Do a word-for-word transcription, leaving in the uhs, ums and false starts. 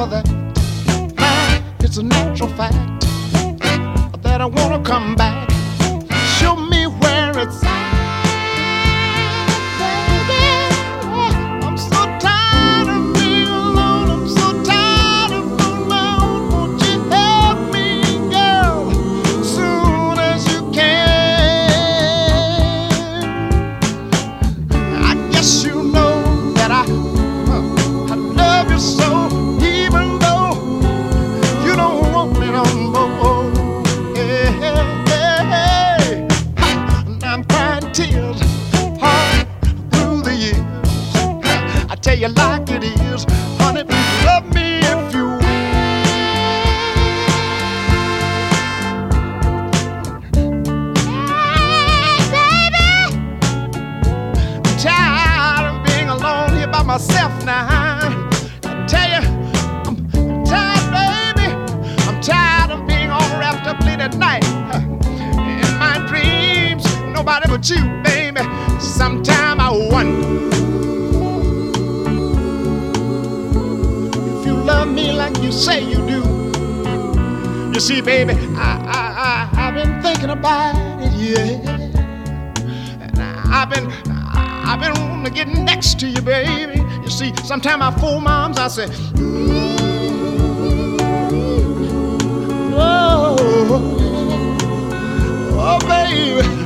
for that. It's a natural fact that I wanna come back. Show me where it's at, baby. I'm so tired of being alone. I'm so tired of being alone. Won't you help me, girl, soon as you can? I guess you know that I, uh, I love you so, even though you don't want me no more. Hey, hey, hey. I'm crying tears all through the years. I tell you like it is, honey, love me if you will. Hey, baby, I'm tired of being alone here by myself now. I tell you, I'm tired, baby. I'm tired of being all wrapped up late at night in my dreams. Nobody but you, baby. Sometime I wonder if you love me like you say you do. You see, baby, I, I, I, I've been thinking about it, yeah. And I've been, I've been wanting to get next to you, baby. You see, sometimes I fool my arms, I say, oh, oh, baby.